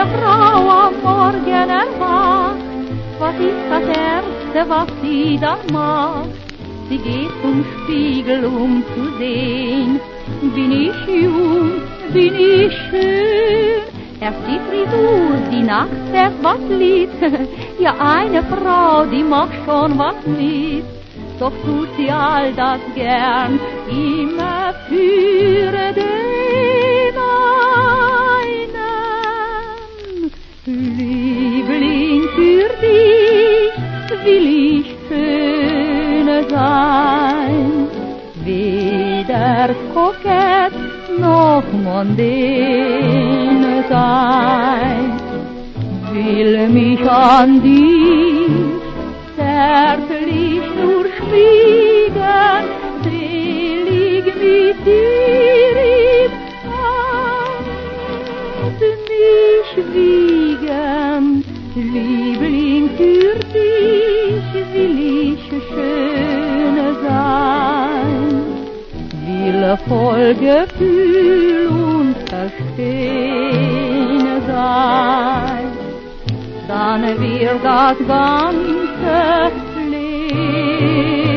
Frau am Morgen erwacht, was ist das Erste, was sie dann macht? Sie geht zum Spiegel, um zu sehen, bin ich jung, bin ich schön. Erst die Frisur, die nachts erst was ließ, ja eine Frau, die macht schon was mit. Doch tut sie all das gern, immer für den einen. Liebling, für dich will ich schöne sein, weder kokett noch mondäne sein. Will mich an dich zärtlich nur schmiegen, selig mit dir im Hand mich wiegen. Liebling, für dich will ich schöne sein, will voll Gefühl und Verstehen sein. Dann wird das ganze Leben